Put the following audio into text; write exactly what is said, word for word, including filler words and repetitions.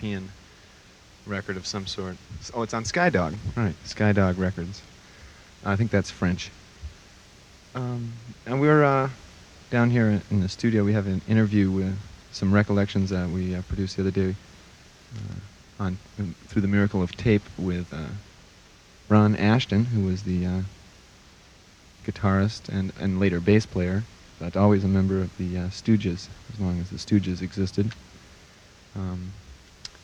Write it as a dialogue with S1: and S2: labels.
S1: European record of some sort.
S2: Oh, it's on Skydog.
S1: Right, Skydog Records. I think that's French.
S2: Um,
S1: And we're uh, down here in the studio. We have an interview with some recollections that we uh, produced the other day uh, on um, through the miracle of tape with uh, Ron Ashton, who was the uh, guitarist and, and later bass player, but always a member of the uh, Stooges, as long as the Stooges existed. Um,